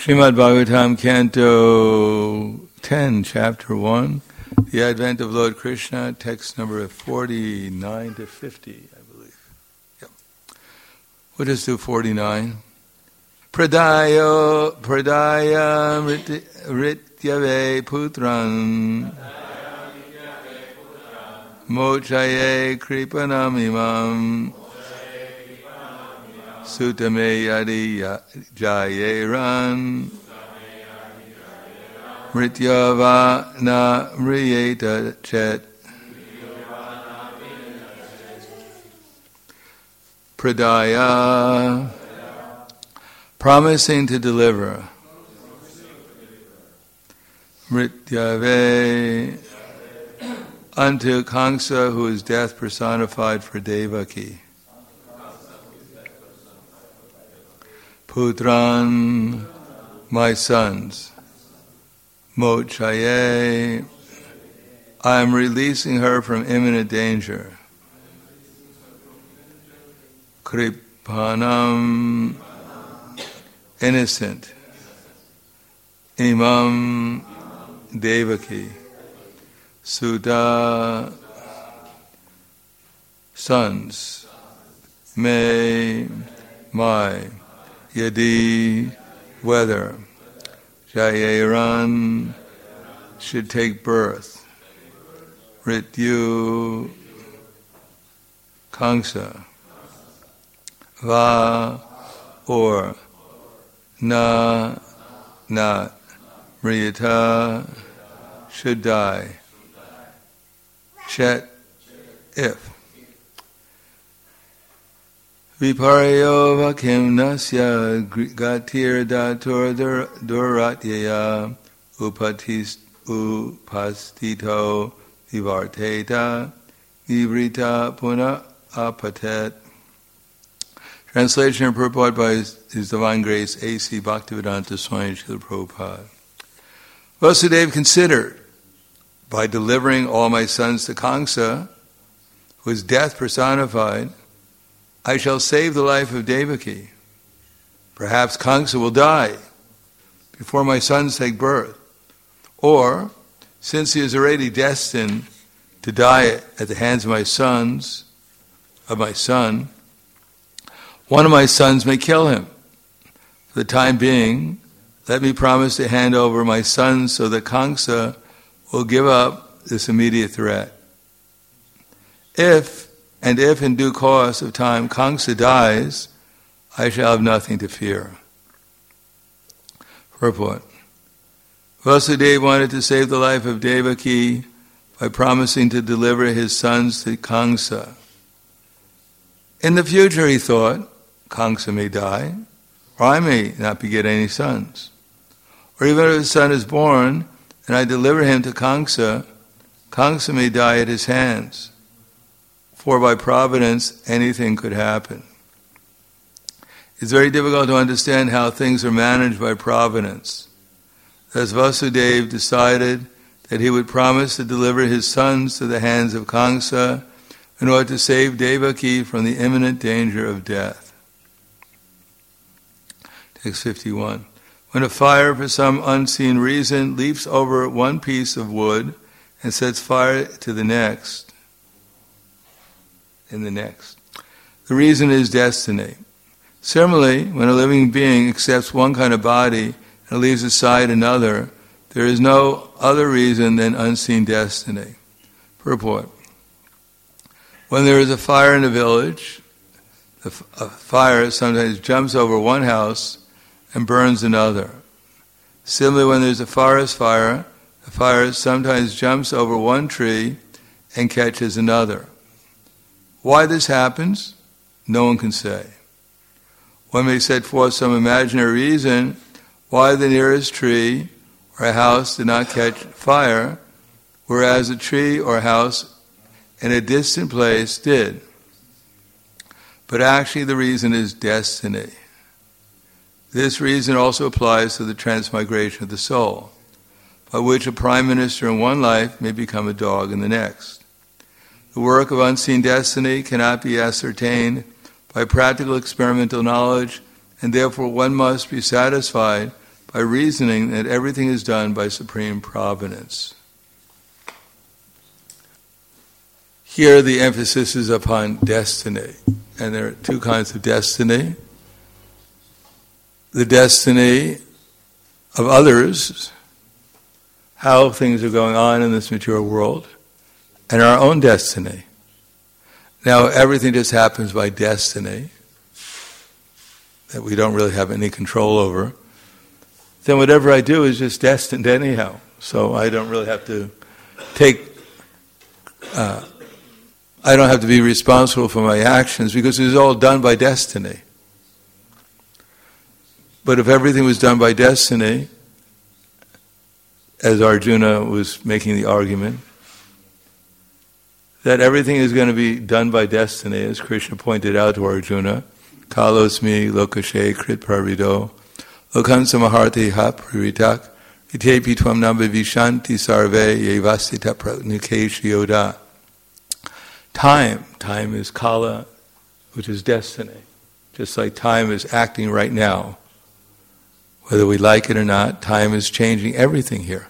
Srimad Bhagavatam, Canto 10, Chapter 1, The Advent of Lord Krishna, text number 49 to 50, I believe. Yep. We'll just do 49. Pradaya rityave putran mochaye kripanam imam Sutame yadi jayeran Mrityava na mriyeta chet Pradaya, promising to deliver. Mrityave, unto Kamsa, who is death personified for Devaki. Putran, my sons. Mochaye, I am releasing her from imminent danger. Kripanam, innocent. Imam, Devaki. Sudha, sons. Me, my. Yadi, whether. Jayeran, should take birth. Rityu, Kamsa. Va, or. Na, not. Mriyata, should die. Chet, if. Viparyo vakim nasya gatir datur duratyaya upastito vivarteta vivrita puna apatet. Translation and purport by His Divine Grace A.C. Bhaktivedanta Swami Srila Prabhupada. Vasudeva considered, by delivering all my sons to Kamsa, who is death personified, I shall save the life of Devaki. Perhaps Kamsa will die before my sons take birth. Or, since he is already destined to die at the hands of my son, one of my sons may kill him. For the time being, let me promise to hand over my sons so that Kamsa will give up this immediate threat. If in due course of time Kamsa dies, I shall have nothing to fear. Purport. Vasudeva wanted to save the life of Devaki by promising to deliver his sons to Kamsa. In the future, he thought, Kamsa may die, or I may not beget any sons. Or even if a son is born, and I deliver him to Kamsa, Kamsa may die at his hands. For by providence, anything could happen. It's very difficult to understand how things are managed by providence. Thus Vasudeva decided that he would promise to deliver his sons to the hands of Kamsa in order to save Devaki from the imminent danger of death. Text 51. When a fire, for some unseen reason, leaps over one piece of wood and sets fire to the next, the reason is destiny. Similarly, when a living being accepts one kind of body and leaves aside another, there is no other reason than unseen destiny. Purport. When there is a fire in a village, a fire sometimes jumps over one house and burns another. Similarly, when there's a forest fire, the fire sometimes jumps over one tree and catches another. Why this happens, no one can say. One may set forth some imaginary reason why the nearest tree or a house did not catch fire, whereas a tree or a house in a distant place did. But actually the reason is destiny. This reason also applies to the transmigration of the soul, by which a prime minister in one life may become a dog in the next. The work of unseen destiny cannot be ascertained by practical experimental knowledge, and therefore one must be satisfied by reasoning that everything is done by supreme providence. Here the emphasis is upon destiny, and there are two kinds of destiny. The destiny of others, how things are going on in this material world, and our own destiny. Now, everything just happens by destiny, that we don't really have any control over. Then whatever I do is just destined anyhow. So I don't really have to I don't have to be responsible for my actions because it's all done by destiny. But if everything was done by destiny, as Arjuna was making the argument, that everything is going to be done by destiny, as Krishna pointed out to Arjuna, Kalosmi lokashe krit pravido lokam samaharti ha priritak itepi tvam namba vishanti sarve yevasita pranikesh yoda. Time is kala, which is destiny. Just like time is acting right now. Whether we like it or not, time is changing everything here.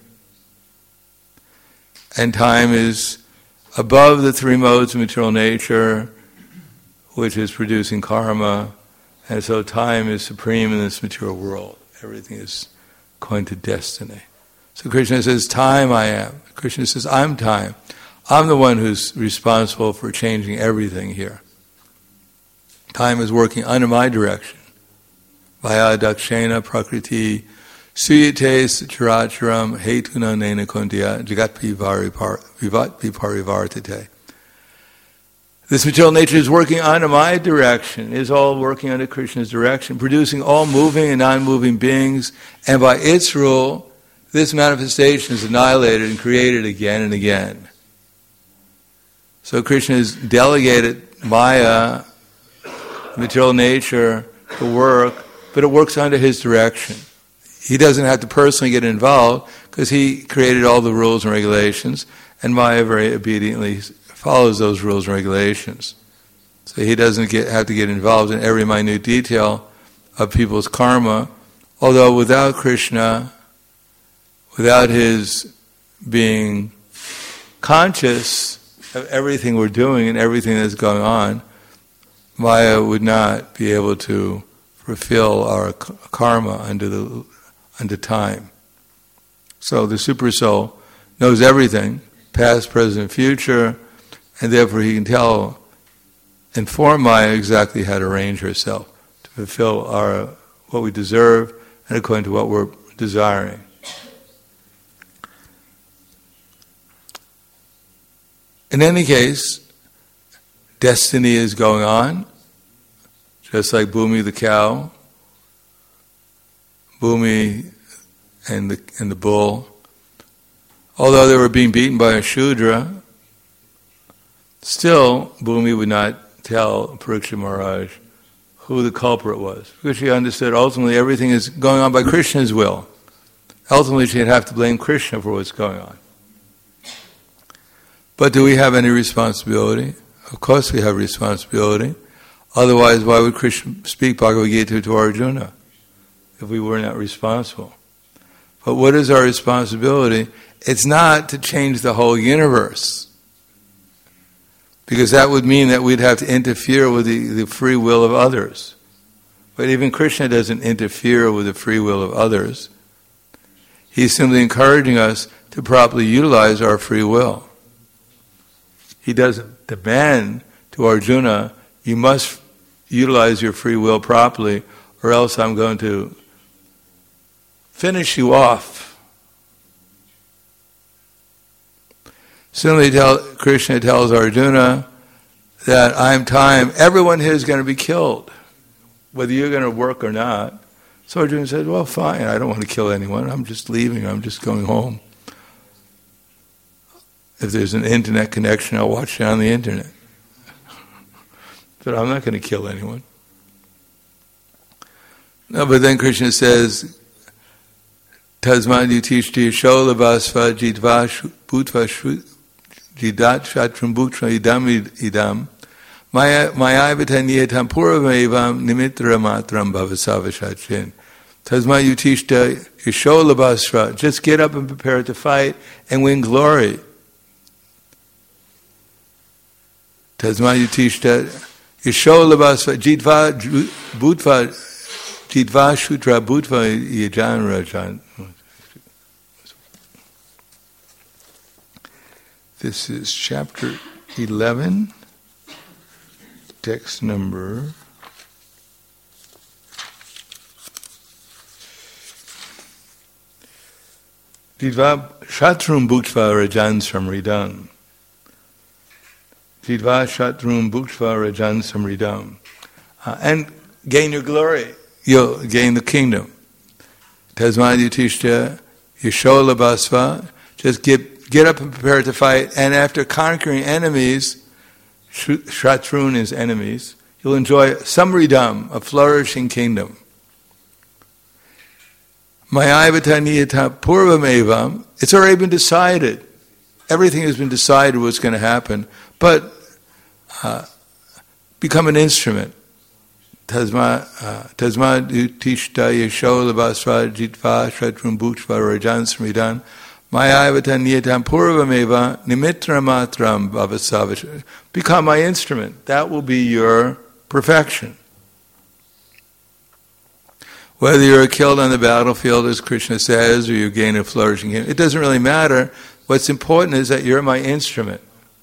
And time is above the three modes of material nature, which is producing karma, and so time is supreme in this material world. Everything is going to destiny. So Krishna says, time I am. Krishna says, I'm time. I'm the one who's responsible for changing everything here. Time is working under my direction. Vaya dakshena prakriti suyate characharam hetuna nena kundya jagat viparivartate. This material nature is working under my direction, is all working under Krishna's direction, producing all moving and non-moving beings, and by its rule, this manifestation is annihilated and created again and again. So Krishna has delegated Maya, material nature, to work, but it works under his direction. He doesn't have to personally get involved because he created all the rules and regulations, and Maya very obediently follows those rules and regulations. So he doesn't have to get involved in every minute detail of people's karma, although without Krishna, without his being conscious of everything we're doing and everything that's going on, Maya would not be able to fulfill our karma under time. So the Super Soul knows everything, past, present, future, and therefore he can inform Maya exactly how to arrange herself to fulfill what we deserve and according to what we're desiring. In any case, destiny is going on, just like Bhumi the cow, Bhumi and the bull. Although they were being beaten by a Shudra, still Bhumi would not tell Parikshit Maharaj who the culprit was, because she understood ultimately everything is going on by Krishna's will. Ultimately she'd have to blame Krishna for what's going on. But do we have any responsibility? Of course we have responsibility. Otherwise, why would Krishna speak Bhagavad Gita to Arjuna if we were not responsible? But what is our responsibility? It's not to change the whole universe, because that would mean that we'd have to interfere with the free will of others. But even Krishna doesn't interfere with the free will of others. He's simply encouraging us to properly utilize our free will. He doesn't demand to Arjuna, you must utilize your free will properly, or else I'm going to finish you off. Similarly, Krishna tells Arjuna that I'm time, everyone here is going to be killed, whether you're going to work or not. So Arjuna said, well, fine, I don't want to kill anyone, I'm just leaving, I'm just going home. If there's an internet connection, I'll watch it on the internet. But I'm not going to kill anyone. No, but then Krishna says, Tasmad yutishti shola vasva jidva bhutva jidat shatram bhutra idam maya vatan yetam puramevam nimitra matram bhavasava shatrin Tasma Yutishta Yashola Basra. Just get up and prepare to fight and win glory. Tasma Yutishta Yashola Basra. Jitva Bhutva Jitva Shutra Bhutva Yajan Rajan. This is chapter 11, text number 'Jitva Shatrum Bhuktva Rajan Samridam. Jitva Shatrum Bhuktva Rajan Samridam. And gain your glory. You'll gain the kingdom. Tasma Yutishta Yashola Basva. Just get up and prepare to fight. And after conquering enemies, Shatrun is enemies, you'll enjoy Samridam, a flourishing kingdom. Mayavata niyata purvamevam. It's already been decided. Everything has been decided what's going to happen. But become an instrument. Tasma utishta yashola basva jitva shatrum bhuktva rajan smridan mayavata niyatam purvameva nimitra matram bhavasavacha. Become my instrument. That will be your perfection. Whether you're killed on the battlefield, as Krishna says, or you gain a flourishing kingdom, it doesn't really matter. What's important is that you're my instrument.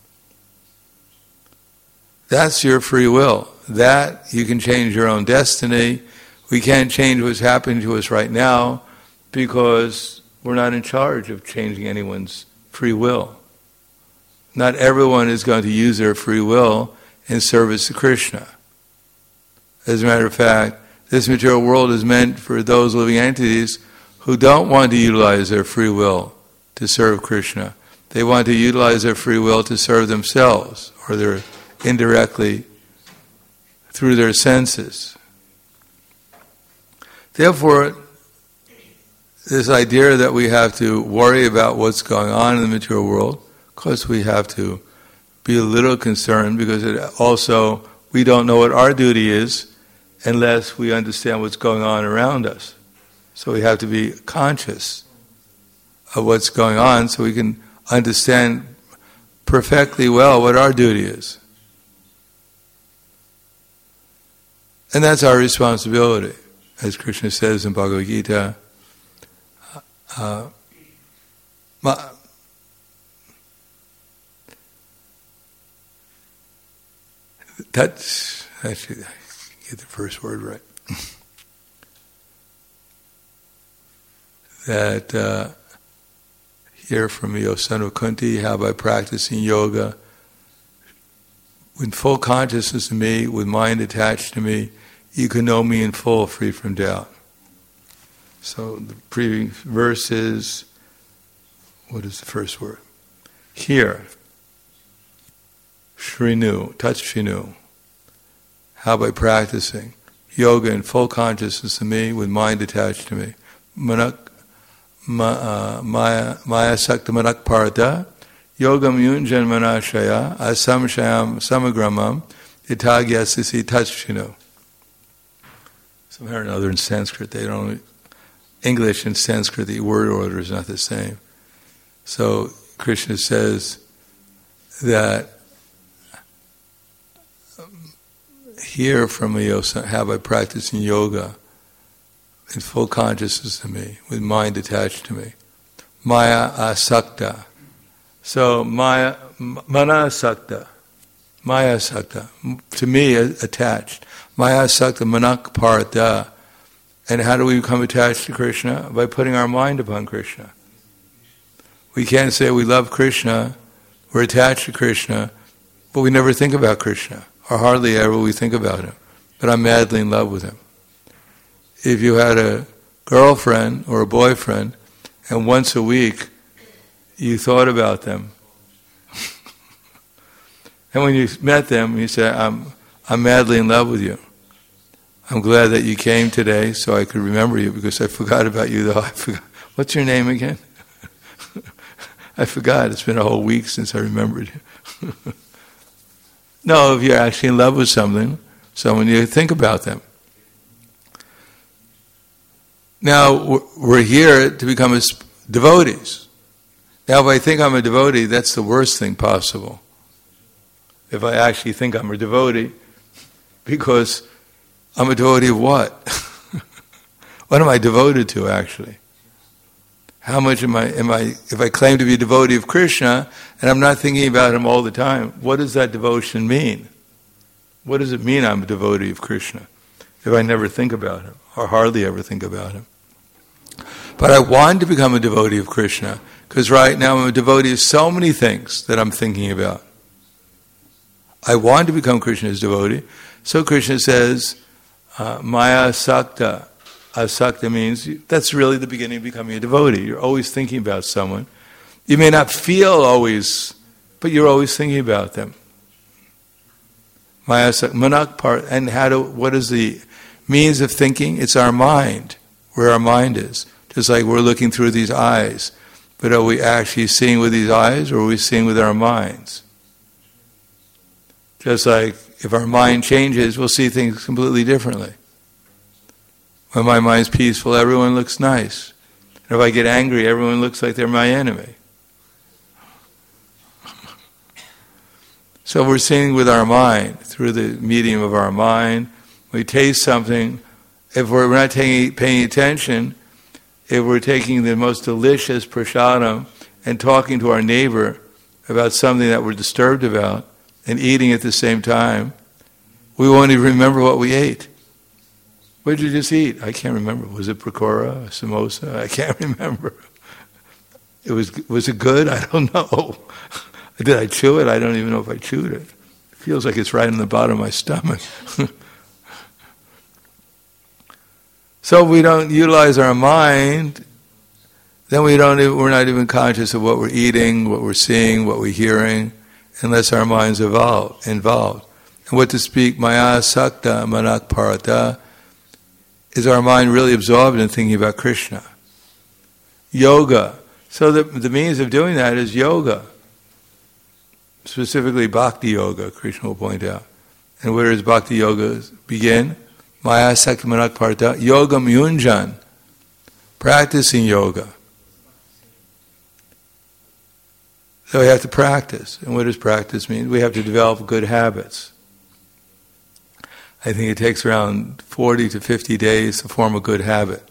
That's your free will. That you can change your own destiny. We can't change what's happening to us right now because we're not in charge of changing anyone's free will. Not everyone is going to use their free will in service to Krishna. As a matter of fact, this material world is meant for those living entities who don't want to utilize their free will to serve Krishna. They want to utilize their free will to serve themselves, or they're indirectly through their senses. Therefore, this idea that we have to worry about what's going on in the material world, of course we have to be a little concerned because it also, we don't know what our duty is unless we understand what's going on around us. So we have to be conscious of what's going on so we can understand perfectly well what our duty is. And that's our responsibility. As Krishna says in Bhagavad Gita, that's actually, get the first word right. That hear from me, O son of Kunti, how by practicing yoga, with full consciousness of me, with mind attached to me, you can know me in full, free from doubt. So the previous verse is, what is the first word? Hear. Shrinu, touch Shrinu. How by practicing yoga in full consciousness of me, with mind attached to me. Maya sakta manak parta, yogam yunjan manashaya, asamshayam samagramam, itagya sisi touch Somehow or another in Sanskrit, they don't, English and Sanskrit, the word order is not the same. So Krishna says that hear from me, how by practicing yoga in full consciousness of me, with mind attached to me. Maya asakta. So mana asakta. Maya asakta. To me, attached. Maya asakta manak parata. And how do we become attached to Krishna? By putting our mind upon Krishna. We can't say we love Krishna, we're attached to Krishna, but we never think about Krishna. Or hardly ever we think about him. But I'm madly in love with him. If you had a girlfriend or a boyfriend, and once a week you thought about them, and when you met them, you say, I'm madly in love with you. I'm glad that you came today so I could remember you because I forgot about you though. I forgot. What's your name again? I forgot. It's been a whole week since I remembered you. No, if you're actually in love with someone you think about them. Now, we're here to become devotees. Now, if I think I'm a devotee, that's the worst thing possible. If I actually think I'm a devotee, because I'm a devotee of what? What am I devoted to, actually? How much am I, if I claim to be a devotee of Krishna, and I'm not thinking about him all the time, what does that devotion mean? What does it mean I'm a devotee of Krishna, if I never think about him, or hardly ever think about him? But I want to become a devotee of Krishna, because right now I'm a devotee of so many things that I'm thinking about. I want to become Krishna's devotee. So Krishna says, Maya Sakta. Asakta means that's really the beginning of becoming a devotee. You're always thinking about someone. You may not feel always, but you're always thinking about them. Maya Sakta. Manak part. And what is the means of thinking? It's our mind, where our mind is. Just like we're looking through these eyes. But are we actually seeing with these eyes, or are we seeing with our minds? Just like if our mind changes, we'll see things completely differently. When my mind's peaceful, everyone looks nice. And if I get angry, everyone looks like they're my enemy. So we're seeing with our mind, through the medium of our mind. We taste something. If we're not paying attention, if we're taking the most delicious prasadam and talking to our neighbor about something that we're disturbed about, and eating at the same time, we won't even remember what we ate. What did you just eat? I can't remember. Was it pakora, a samosa? I can't remember. Was it good? I don't know. Did I chew it? I don't even know if I chewed it. It feels like it's right in the bottom of my stomach. So if we don't utilize our mind, then we're not even conscious of what we're eating, what we're seeing, what we're hearing, unless our mind's involved. And what to speak, Maya Sakta Manak Parata, is our mind really absorbed in thinking about Krishna. Yoga. So the means of doing that is yoga. Specifically Bhakti Yoga, Krishna will point out. And where does Bhakti Yoga begin? Maya Sakta Manak Parata, Yogam Yunjan. Practicing yoga. So we have to practice. And what does practice mean? We have to develop good habits. I think it takes around 40 to 50 days to form a good habit.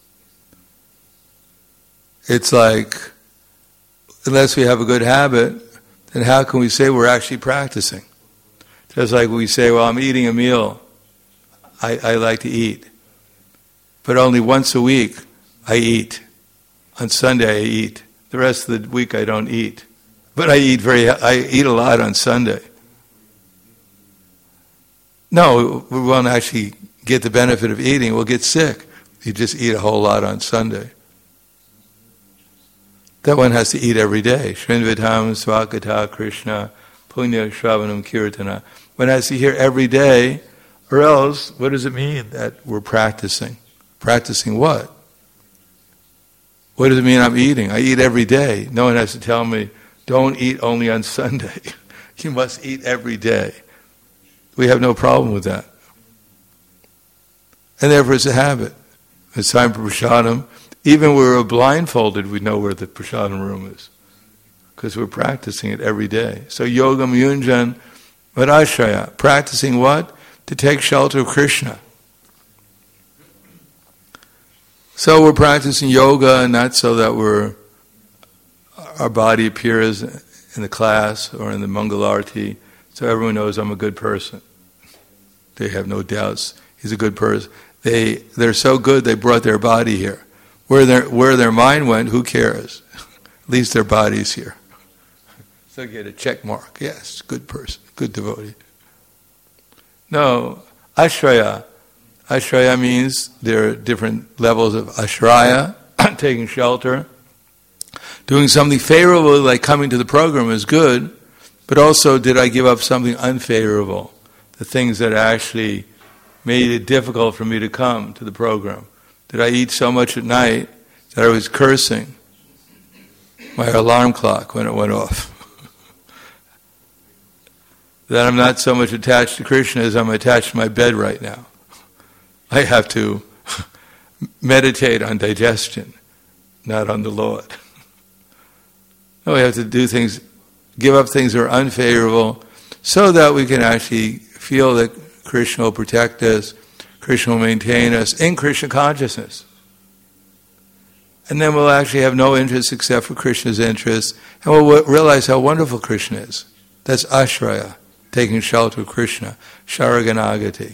It's like, unless we have a good habit, then how can we say we're actually practicing? Just like we say, well, I'm eating a meal. I like to eat. But only once a week I eat. On Sunday I eat. The rest of the week I don't eat. But I eat a lot on Sunday. No, we won't actually get the benefit of eating. We'll get sick. You just eat a whole lot on Sunday. That one has to eat every day. Shrinvatam Swakata Krishna Punya Shravanam Kirtana. One has to hear every day, or else, what does it mean that we're practicing? Practicing what? What does it mean I'm eating? I eat every day. No one has to tell me, don't eat only on Sunday. You must eat every day. We have no problem with that. And therefore it's a habit. It's time for prasadam. Even when we're blindfolded, we know where the prasadam room is. Because we're practicing it every day. So yogam yunjan vadashraya. Practicing what? To take shelter of Krishna. So we're practicing yoga, not so that our body appears in the class or in the Mangalarti, so everyone knows I'm a good person. They have no doubts. He's a good person. They're so good they brought their body here. Where their mind went, who cares? At least their body's here. So get a check mark. Yes, good person, good devotee. No, ashraya. Ashraya means there are different levels of ashraya, taking shelter. Doing something favorable, like coming to the program, is good, but also did I give up something unfavorable? The things that actually made it difficult for me to come to the program. Did I eat so much at night that I was cursing my alarm clock when it went off? That I'm not so much attached to Krishna as I'm attached to my bed right now. I have to meditate on digestion, not on the Lord. No, we have to do things, give up things that are unfavorable, so that we can actually feel that Krishna will protect us, Krishna will maintain us in Krishna consciousness. And then we'll actually have no interest except for Krishna's interest, and we'll realize how wonderful Krishna is. That's Ashraya, taking shelter of Krishna, Sharaganagati.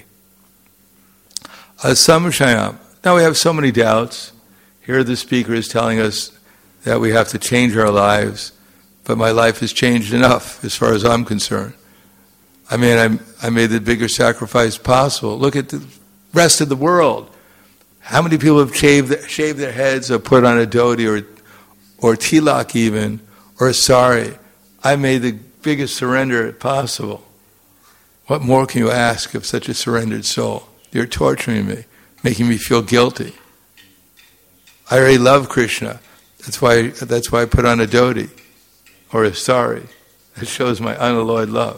Asamshayam. Now we have so many doubts. Here the speaker is telling us that we have to change our lives, but my life has changed enough as far as I'm concerned. I mean, I made the bigger sacrifice possible. Look at the rest of the world. How many people have shaved their heads or put on a dhoti or tilak even, or a sari? I made the biggest surrender possible. What more can you ask of such a surrendered soul? You're torturing me, making me feel guilty. I already love Krishna. That's why I put on a dhoti or a sari. That shows my unalloyed love.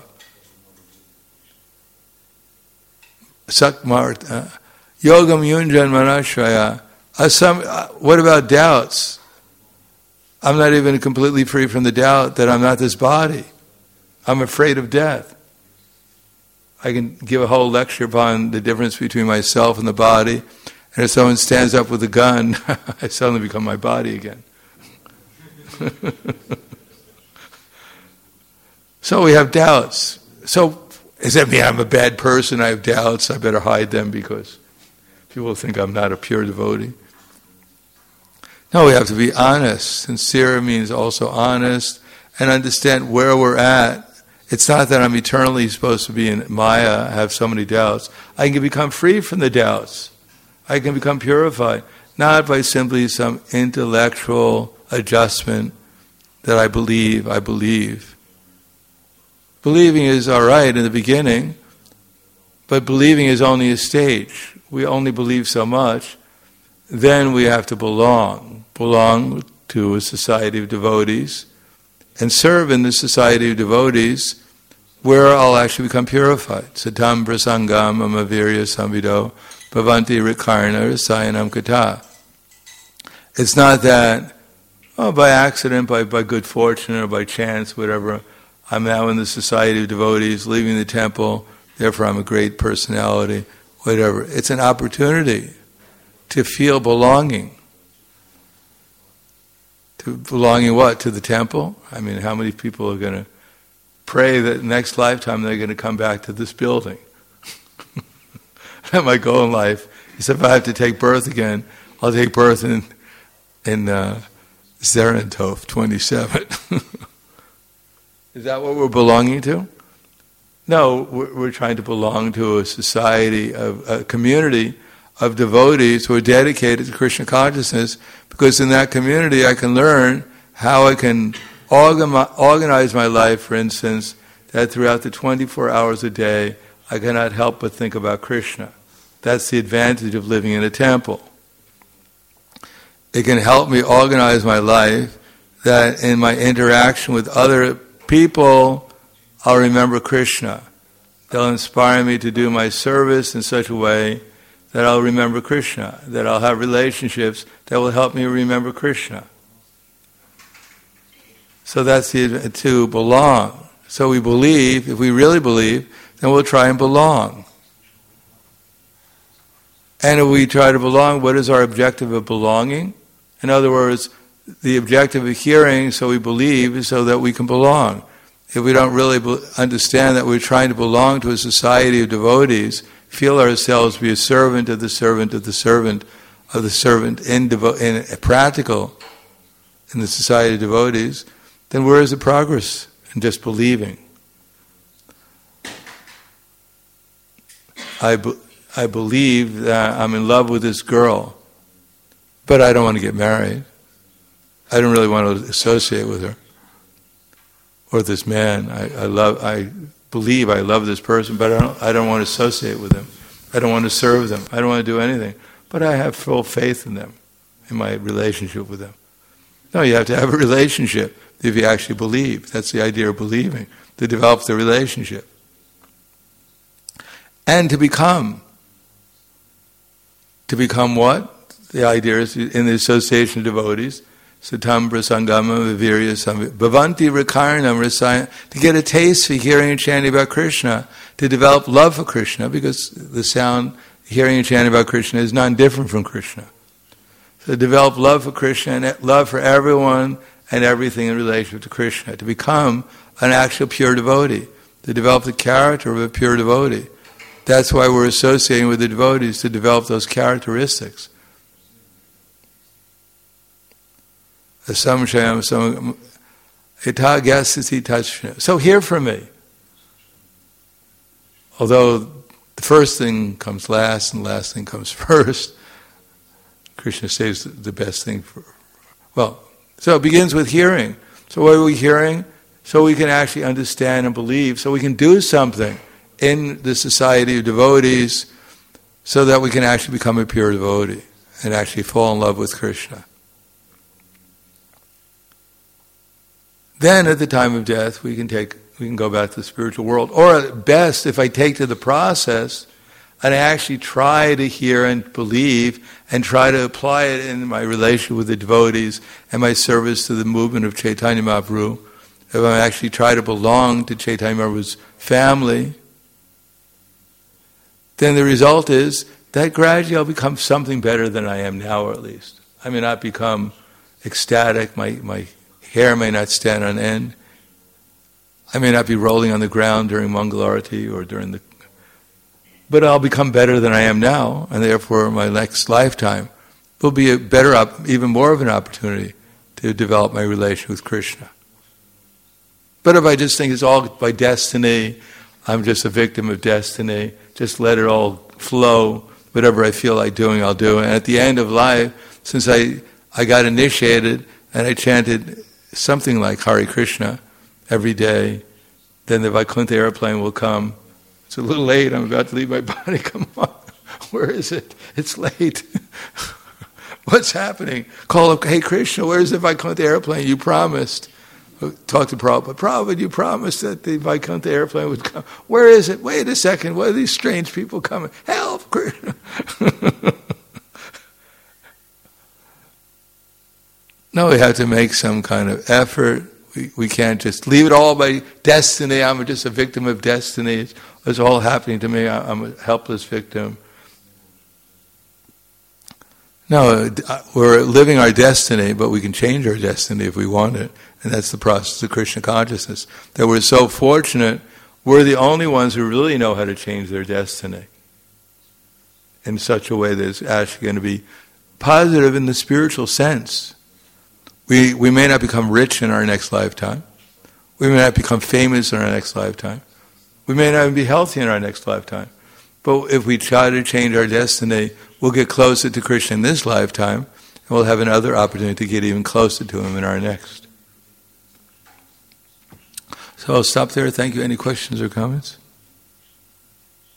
Sakmarta. Yogam yunjan manashraya. What about doubts? I'm not even completely free from the doubt that I'm not this body. I'm afraid of death. I can give a whole lecture upon the difference between myself and the body. And if someone stands up with a gun, I suddenly become my body again. So we have doubts. So does that mean I'm a bad person? I have doubts. I better hide them because people think I'm not a pure devotee. No, we have to be honest. Sincere means also honest and understand where we're at. It's not that I'm eternally supposed to be in Maya, have so many doubts. I can become free from the doubts. I can become purified, not by simply some intellectual adjustment that I believe. Believing is all right in the beginning, but believing is only a stage. We only believe so much. Then we have to belong to a society of devotees, and serve in the society of devotees where I'll actually become purified. Satam prasangam amavirya samvido bhavanti rikarna rasayanam kata. It's not that, by accident, by good fortune, or by chance, whatever, I'm now in the society of devotees, leaving the temple, therefore I'm a great personality, whatever. It's an opportunity to feel belonging. Belonging what? To the temple? I mean, how many people are going to pray that next lifetime they're going to come back to this building? My goal in life is if I have to take birth again, I'll take birth in Zerentov 27. Is that what we're belonging to? No, we're trying to belong to a society, a community of devotees who are dedicated to Krishna consciousness, because in that community I can learn how I can organize my life, for instance, that throughout the 24 hours a day I cannot help but think about Krishna. That's the advantage of living in a temple. It can help me organize my life that in my interaction with other people I'll remember Krishna. They'll inspire me to do my service in such a way that I'll remember Krishna, that I'll have relationships that will help me remember Krishna. So that's to belong. So we believe, if we really believe, then we'll try and belong. And if we try to belong, what is our objective of belonging? In other words, the objective of hearing, so we believe, is so that we can belong. If we don't really understand that we're trying to belong to a society of devotees, feel ourselves to be a servant of the servant of the servant of the servant in practical in the society of devotees, then where is the progress in just believing? I believe that I'm in love with this girl, but I don't want to get married. I don't really want to associate with her. Or this man. I believe I love this person, but I don't want to associate with them. I don't want to serve them. I don't want to do anything. But I have full faith in them, in my relationship with them. No, you have to have a relationship if you actually believe. That's the idea of believing, to develop the relationship. And to become. To become what? The idea is in the association of devotees, satam prasangama vivirya bhavanti rakarnam, to get a taste for hearing and chanting about Krishna, to develop love for Krishna, because the sound, hearing and chanting about Krishna is non-different from Krishna. So develop love for Krishna and love for everyone and everything in relation to Krishna, to become an actual pure devotee, to develop the character of a pure devotee. That's why we're associating with the devotees, to develop those characteristics. So hear from me. Although the first thing comes last and the last thing comes first, Krishna says the best thing so it begins with hearing. So what are we hearing? So we can actually understand and believe, so we can do something in the society of devotees, so that we can actually become a pure devotee and actually fall in love with Krishna. Then at the time of death, we can go back to the spiritual world. Or at best, if I take to the process and I actually try to hear and believe and try to apply it in my relation with the devotees and my service to the movement of Chaitanya Mahaprabhu, if I actually try to belong to Chaitanya Mahaprabhu's family, then the result is that gradually I'll become something better than I am now, or at least. I may not become ecstatic, my hair may not stand on end. I may not be rolling on the ground during Mangalarati or but I'll become better than I am now, and therefore my next lifetime will be a better, even more of an opportunity to develop my relation with Krishna. But if I just think it's all by destiny, I'm just a victim of destiny, just let it all flow, whatever I feel like doing, I'll do. And at the end of life, since I got initiated and I chanted something like Hare Krishna every day, then the Vaikuntha airplane will come. It's a little late, I'm about to leave my body, come on. Where is it? It's late. What's happening? Call up, hey Krishna, where's the Vaikuntha airplane? You promised. Talk to Prabhupada. Prabhupada, you promised that the Vaikuntha airplane would come. Where is it? Wait a second, what are these strange people coming? Help, Krishna. No, we have to make some kind of effort. We can't just leave it all by destiny. I'm just a victim of destiny. It's all happening to me. I'm a helpless victim. No, we're living our destiny, but we can change our destiny if we want it. And that's the process of Krishna consciousness. That we're so fortunate, we're the only ones who really know how to change their destiny in such a way that it's actually going to be positive in the spiritual sense. We may not become rich in our next lifetime. We may not become famous in our next lifetime. We may not even be healthy in our next lifetime. But if we try to change our destiny, we'll get closer to Krishna in this lifetime, and we'll have another opportunity to get even closer to Him in our next. So I'll stop there. Thank you. Any questions or comments?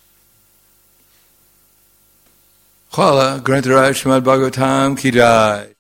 Khala Grantaraj Srimad Bhagavatam Ki Jai.